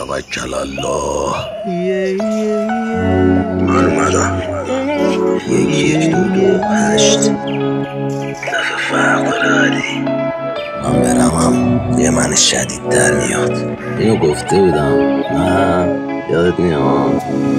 توکل الله. من اومدم 11228 دفعه فرق داره علی. من برمم یه من شدید در میاد. اینو گفته بودم نه یادت میاد.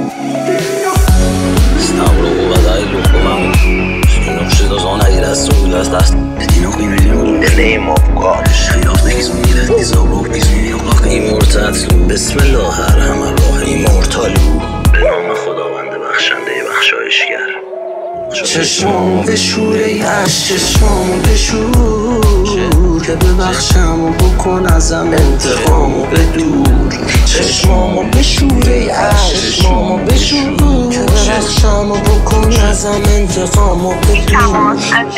استمرو و دایلو کنم نقشه دازان اگر از سویل است دست اینو قیمیم نیم افغانش خیلاف نگیز میگیرد نیزا رو بیز میگیرد ایمورتت بسم الله هرهم الله ایمورتالو به نام خداوند بخشنده بخشایشگر. چشمامو بشور ای عشق چشمامو بشور که ببخشم و بکن ازم انتقامو بدور. چشمامو بشور ای عشق چشمامو بشور که ببخشم و بکن ازم انتقامو بدور.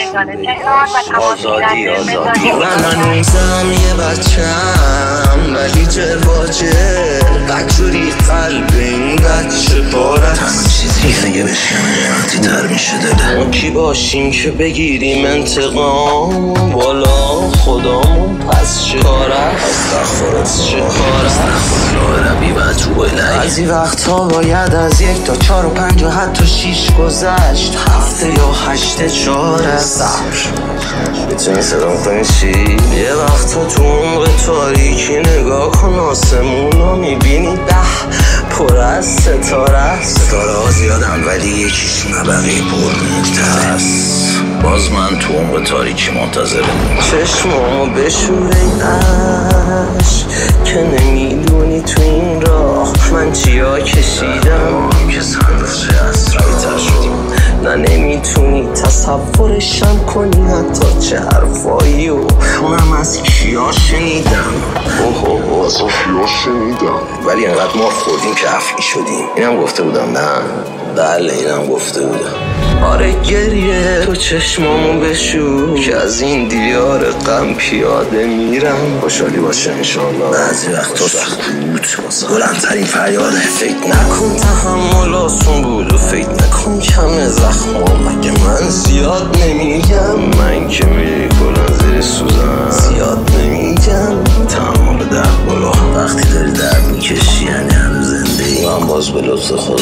آزادی آزادی من هنوزم یه بچم ولی جواجه بکجوری قلب این بچه پارت همه چیزی دیگه بشکنه وقتی تر میشه دله. ما کی باشیم که بگیریم انتقام بالا خدامون پس چه کاره استغفرالله چه کاره استغفرالله ربی و اتوب الیه. بعضی وقتا باید از 1 تا 4 و 5 و حتی 6 گذشت 7 یا 8 4 صبر. میتونی صدام کنی چی؟ یه وقتا تو عمق تاریکی نگاه کن آسمونو میبینی پر از ستاره. ستاره ها زیادن ولی یکیشون بقیه پر نکته است. باز من تو عمق تاریکی منتظرم. چشمامو بشور ای عشق که نمیدونی تو این راه من چیا کشیدم که صندوقچه اسرار شدیم. نه نمیتونی تصورشم کنی حتی چه حرفایی و اونم از کیا شنیدم. از کیا شنیدم ولی انقدر ما خوردیم که افلی شدیم. اینم گفته بودم نه؟ بله اینم گفته بودم. آره گریه تو چشمامو بشور که از این دیار غم پیاده میرم. خوشحالی باشه انشالله. بعضی وقتا سکوت بلندترین فریاده. فکر نکن تحمل آسون بود و فکر نکن کم زخمام. مگه من زیاد نمیگم من که میری کلان زیر سوزم زیاد نمیگم. تحمل درد بالا وقتی داری درد میکشی یعنی هنوز زنده ای. من باز به لطف خدا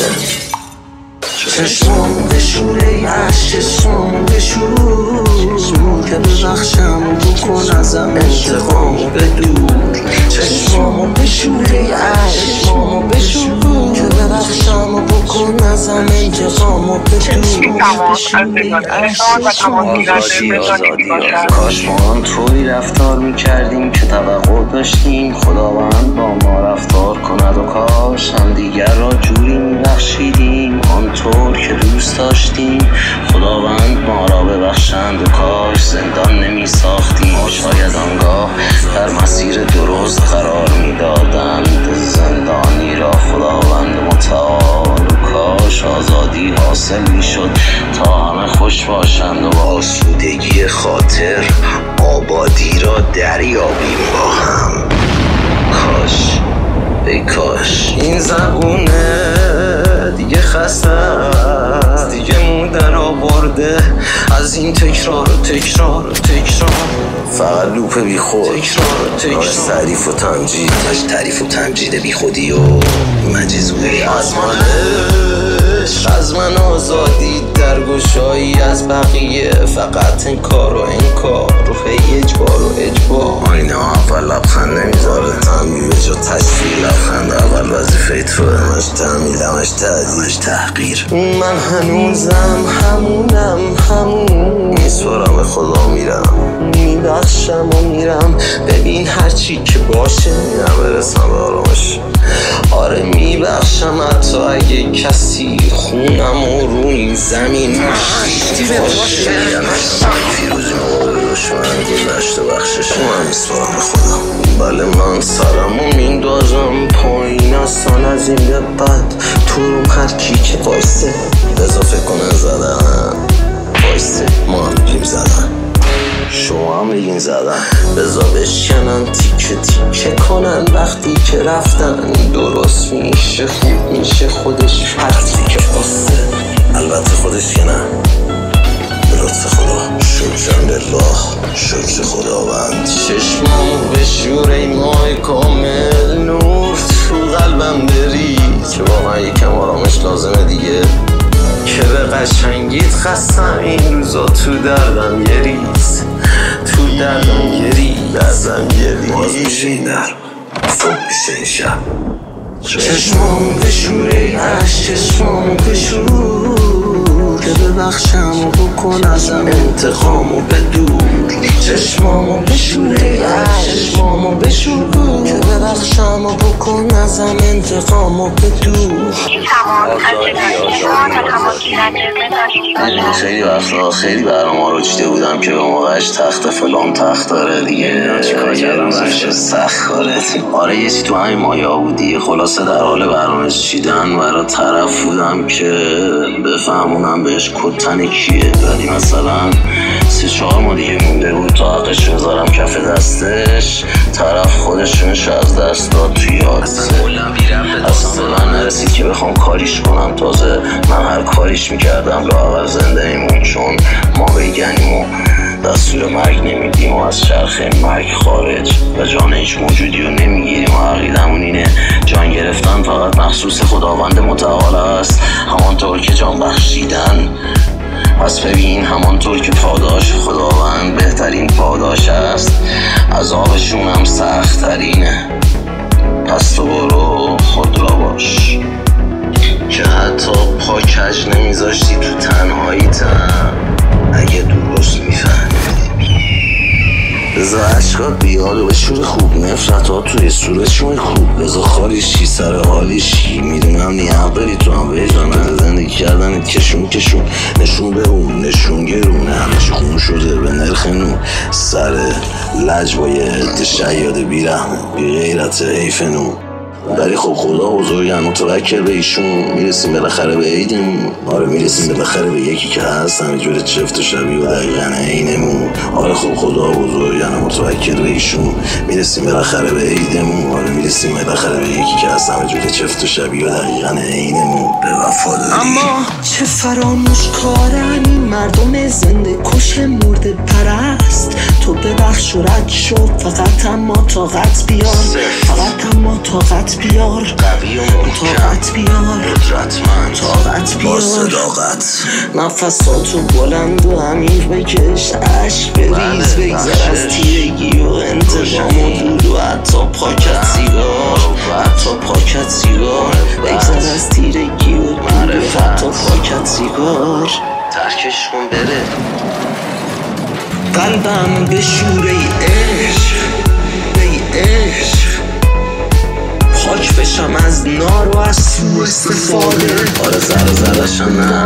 چشمامو بشور ای عشق چشمامو بشور که ببخشم و بکن ازم انتقامو بدور. چشمامو بشور ای عشق چشمامو بشور که ببخشم و بکن ازم انتقامو بدور. آزادی آزادی کاش ما هم طوری رفتار میکردیم که توقع داشتیم خداوند با ما رفتار کند و کاش هم دیگر را جوری میبخشیدیم آنطور که دوست داشتیم خداوند ما را ببخشند و کاش زندان نمی ساختیم. شاید آنگاه در مسیر درست قرار می دادند زندانی را خداوند متعال و کاش آزادی حاصل می شد تا همه خوش باشند و با آسودگی خاطر آبادی را دریابیم با هم. کاش ای کاش این زبونه دیگه خسته است دیگه مودر آورده از این تکرار و تکرار و تکرار. فقط لوپ بی خود تکرار تعریف و تمجید تعریف و تمجید بی خودی و مجزوی از من آزادی در گشایی از بقیه فقط انکار و انکار رو هی اجبار و اجبار. آینه اول لبخند نمیذاره همین به جا تشفیل لبخند اول وظیفه تو همش تعمیل همش تعدیل همش تحقیر. من هنوزم همون میسپارم به خدا میرم میبخشم و میرم ببین هرچی که باشه میرم برسم به آرامش. آره میبخشم حتی اگه کسی خونم و رو این زمین باشه. فیروزی مقابل دشمن گذشت و بخشش من میسپارم به خدا. بله من سرمو میندازم پایین اصلا از این به بعد تو روم هر کی که وایسته اضافه کنن زدن وایسته ما هم بگیم زدن شما هم بگین زدن بزا بشکنن تیکه تیکه کنن وقتی که رفتن درست میشه خوب میشه خودش هرچی که خواسته. البته خودش که نه به لطف خدا شکرم لله شکر خداوند. چشمامو بشور ای ماه کامل نور تو قلبم بری که واقعا یکم آرامش لازمه دیگه، که به قشنگیت خستم این روزا، تو دردم یه ریز، تو دردم یه ریز، باز میشه این در صبح میشه این شب. چشمامو بشوره عشق، چشمامو بشور که ببخشم و بکن ازم انتقامو بدور. چشمامو بشوره عشق، چشمامو بشور که ببخشم و بکن ازم انتقامو بدور. خیلی وقتا خیلی برنامه رو چیده بودم که به موقعش تخت فلان تخت داره دیگه، چیکار کردم رفت سخت کاره. آره یه چی تو همین مایا بودی. خلاصه در حال برنامه چیدن برای طرف بودم که بفهمونم بهش کتن کیه، ولی مثلا 3-4 ماه دیگه مونده بود تا حقش بذارم کف دستش، طرف خودشونش از دست داد توی حادثه. اصلا به من نرسید که بخوام کاریش کنم، تازه من هر کاریش میکردم لااقل زنده میمون، چون ما بگنیم و دستور مرگ نمیدیم و از چرخه مرگ خارج و جان هیچ موجودی رو نمیگیریم و عقیدمون اینه جان گرفتن فقط مخصوص خداوند متعال است، همانطور که جان بخشیدن. پس ببین همانطور که پاداش خداوند بهترین پاداش است، عذابشون هم سخت ترینه. پس تو برو خود را باش که حتی پا کج نمیذاشتی تو تنهاییتم اگه درست میفهمیدی. بذار عشقات بیاد و به شور خوب، نفرت ها توی صورتشون خوب، بذار خالیشی سر حالیشی. میدونم نیام داری تو هم به جانه زندگی کردنت کشون نشون به اون نشون گرونه، همش خون شده به نرخ نون، سر لج با یه عده شیاد بیرحمه بی غیرت حیف نون. ولی خب خدا بزرگن، متوکل به ایشون، میرسیم بالاخره به عیدمون. آره میرسیم بالاخره به یکی که هست همینجور چفت و شبیه و دقیقا عینمون. آره خب خدا بزرگن، متوکل به ایشون، میرسیم بالاخره به عیدمون. آره میرسیم بالاخره به یکی که هست همینجور چفت و شبیه و دقیقا عینمون. به وفاداری. اما چه فراموش کارن این مردم زنده کش مرده پرست. تو ببخش و رد شو، فقط اما طاقت بیار، فقط اما طاقت بیار، قوی و طاقت بیار، قدرتمند، طاقت بیار، با صداقت. نفساتو بلند و عمیق بکش، عشق بریز، بگذر از تیرگی و انتقام و دود و حتی پاکت سیگار، حتی پاکت سیگار، بگذر از تیرگی و دود و حتی پاکت سیگار. ترکش کن بره قلبم بشوره ای عشق، ای عشق، پاک بشم از نار و از سوء استفاده. آره ذره نه،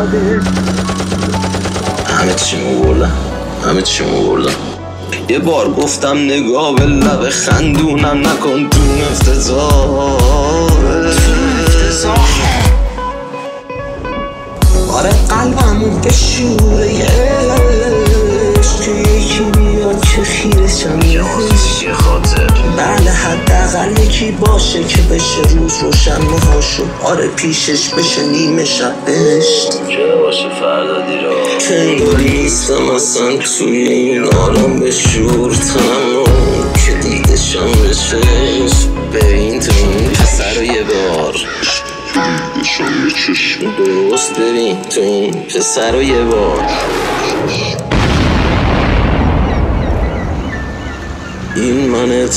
همه چیمو بردم. یه بار گفتم نگاه به لب خندونم نکن تو افتضاح. آره قلبمو بشوره ای عشق، که یکی بیاد که خیرشم یه خاطر. بله حداقل یکی باشه که بشه روز روشن مهاشو، آره پیشش بشه نیمه شب بهشت، چرا باشه فردا دیرا، که انگاری نیستم اصلا توی این عالم بشور تنم که دیدشم بشه. ببین تو این پسر رو یه بار درست، ببین تو این پسر رو یه بار. این من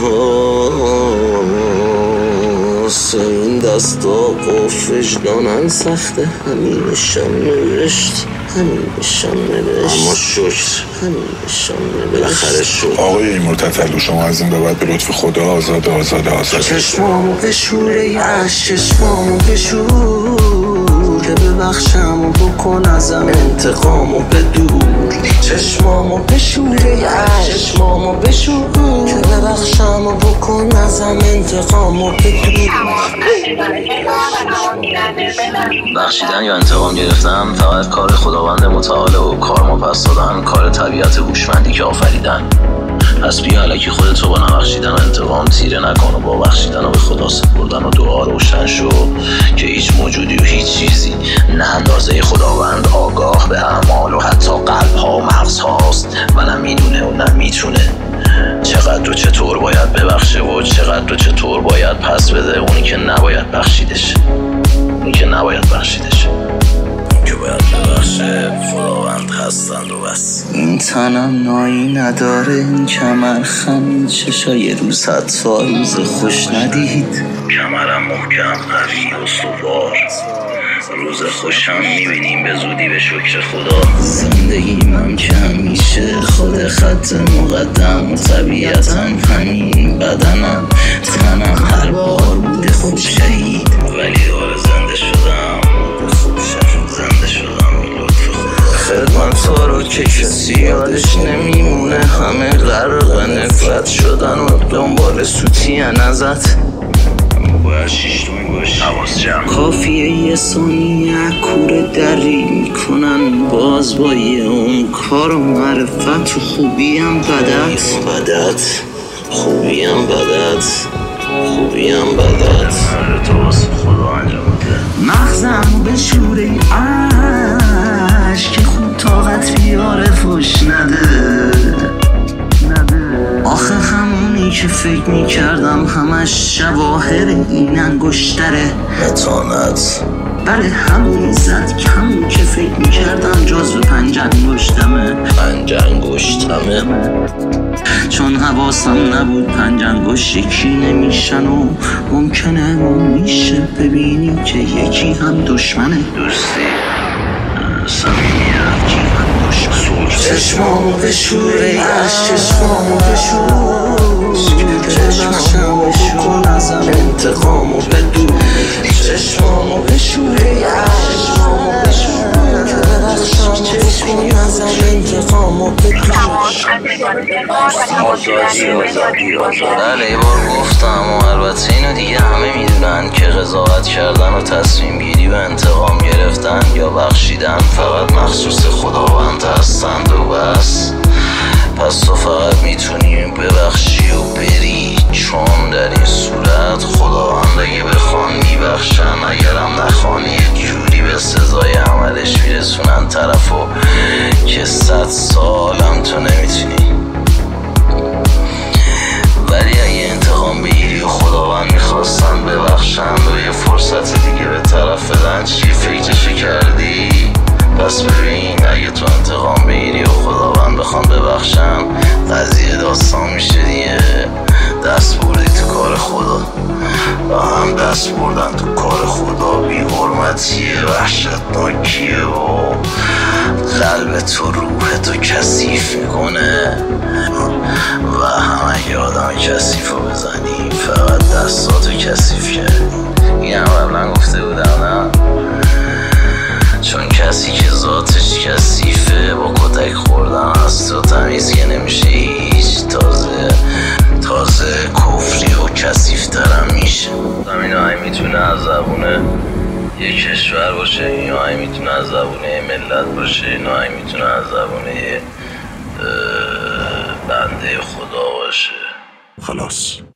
تنهاست، این دستا قفشدانن سخته، همینشم نوشت، اما شکر بالاخره شد. آقای مرتضی شما از این به بعد به لطف خدا آزاده. چشمامو بشوره عشق، چشمامو بشور که ببخشم و بکن ازم انتقامو بدور. چشمامو بشوره عشق، چشمامو بشور که ببخشم و بکن ازم انتقامو بدور. بخشیدن یا انتقام گرفتن فقط کار خداوند متعال و کار ما پس دادن کار طبیعت هوشمندی که آفریدن. پس بیا الکی خودتو با نبخشیدن و انتقام تیره نکن و با بخشیدن و به خدا سپردن و دعا روشن شو که هیچ موجودی و هیچ چیزی نه اندازه خداوند آگاه به اعمال و حتی قلب ها و مغز هاست و نه میدونه و نه میتونه چقدر و چطور باید ببخشه و چقدر چقدر و چطور باید پس بده اونی که نباید بخشیدش، اونی که نباید بخشیدش، اونی که باید ببخشه خداوند هستند و بس. این تنم نایی نداره، این کمر خم چشای روز حتی روز خوش ندید. کمرم محکم قوی استوار، روز خوشم میبینیم به زودی به شکر خدا. زندگیم هم که همیشه خود خط مقدم، طبیعتم همین بدنم، تنم هر بار بوده خوب شهید، ولی داره زنده شدم، زنده شدم این لطف خدا. خدمت ها رو که کسی یادش نمیمونه، همه غرق نفرت شدن و دنبال سوتین ازت. باید شیشتون باشی، حواس جمع. کافیه یه ثانیه کوره دری میکنن باز با یه اون کار و معرفت و خوبیم بدت، خوبیم بدت، خوبیم بدت. تو واسه خدا انجام بده. مغزم به شوره عشق که خوب طاقت بیاره فش نده. آخه همونی که فکر میکردم همش شواهر این انگشتره متانت، بله همونی زد که همون که فکر میکردم جزو 5 انگشتمه. 5 انگشتمه چون حواسم نبود 5 انگشت یکی نمیشن و ممکنه میشه ببینی که یکی هم دشمنه. دوستی صمیمیت یکی هم دشمن. چشمامو بشوره چشمامو بشور، چشمامو بکن ازم انتقامو بدو. چشمامو بشوره چشمامو بشور، چشمامو بکن ازم انتقامو بدو. آزادی. بله یه بار گفتم و البته اینو دیگه همه میدونن که قضاوت کردن و تصمیم گیری و انتقام گرفتن یا بخشیدن فقط مخصوص خداوند هستند و بس. پس تو فقط میتونی ببخشی و بری، چون در این صورت خداوند اگه بخوان میبخشن، اگرم نخوان یک جوری به سزای عملش میرسونن طرفو که 100 سالم تو نمیتونی. ولی اگه انتقام بگیری و خداوند میخواستن ببخشن و یه فرصت دیگه به طرف بدن، چی فکرشو کردی؟ پس ببین اگه تو انتقام بگیری و خداوند بخوان ببخشن، قضیه داستان میشه دیگه. دست بردی تو کار خدا و هم دست بردن تو کار خدا بی حرمتیه، وحشتناکیه و قلب تو روح تو کثیف میکنه. و هم اگه آدم کثیف رو بزنی فقط دستاتو کثیف کردی. این هم قبلا گفته بودم نه؟ چون کسی که ذاتش کثیفه با کتک خوردن از تو تمیز که نمیشه هیچ، تازه کفری و کثیفترم میشه. این آهی میتونه از زبونه یه کشور باشه، این آهی میتونه از زبونه یه ملت باشه، این آهی میتونه از زبونه یه بنده خدا باشه. خلاص